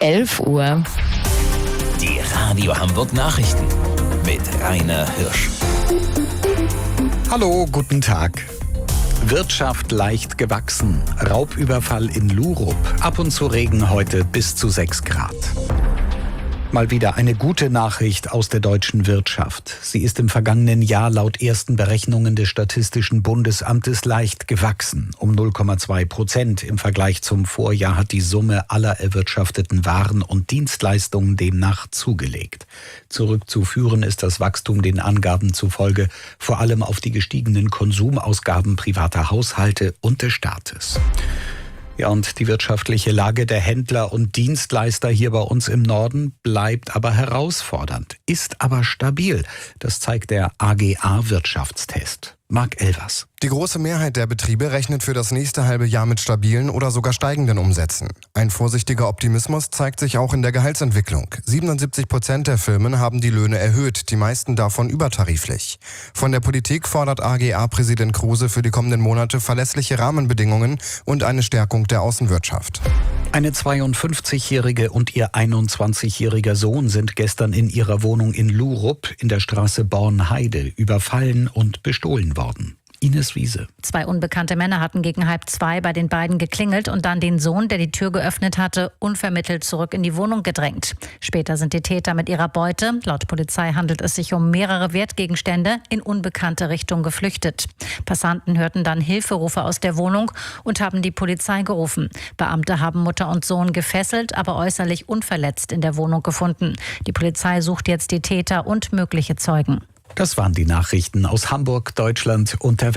11 Uhr. Die Radio Hamburg Nachrichten mit Rainer Hirsch. Hallo, guten Tag. Wirtschaft leicht gewachsen. Raubüberfall in Lurup. Ab und zu Regen heute bis zu 6 Grad. Mal wieder eine gute Nachricht aus der deutschen Wirtschaft. Sie ist im vergangenen Jahr laut ersten Berechnungen des Statistischen Bundesamtes leicht gewachsen. Um 0,2%. Im Vergleich zum Vorjahr hat die Summe aller erwirtschafteten Waren und Dienstleistungen demnach zugelegt. Zurückzuführen ist das Wachstum den Angaben zufolge vor allem auf die gestiegenen Konsumausgaben privater Haushalte und des Staates. Ja, und die wirtschaftliche Lage der Händler und Dienstleister hier bei uns im Norden bleibt aber herausfordernd, ist aber stabil. Das zeigt der AGA-Wirtschaftstest. Marc Elvers. Die große Mehrheit der Betriebe rechnet für das nächste halbe Jahr mit stabilen oder sogar steigenden Umsätzen. Ein vorsichtiger Optimismus zeigt sich auch in der Gehaltsentwicklung. 77% der Firmen haben die Löhne erhöht, die meisten davon übertariflich. Von der Politik fordert AGA-Präsident Kruse für die kommenden Monate verlässliche Rahmenbedingungen und eine Stärkung der Außenwirtschaft. Eine 52-Jährige und ihr 21-jähriger Sohn sind gestern in ihrer Wohnung in Lurup in der Straße Bornheide überfallen und bestohlen worden. Ines Wiese. 2 unbekannte Männer hatten gegen 1:30 bei den beiden geklingelt und dann den Sohn, der die Tür geöffnet hatte, unvermittelt zurück in die Wohnung gedrängt. Später sind die Täter mit ihrer Beute, laut Polizei handelt es sich um mehrere Wertgegenstände, in unbekannte Richtung geflüchtet. Passanten hörten dann Hilferufe aus der Wohnung und haben die Polizei gerufen. Beamte haben Mutter und Sohn gefesselt, aber äußerlich unverletzt in der Wohnung gefunden. Die Polizei sucht jetzt die Täter und mögliche Zeugen. Das waren die Nachrichten aus Hamburg, Deutschland und der Welt.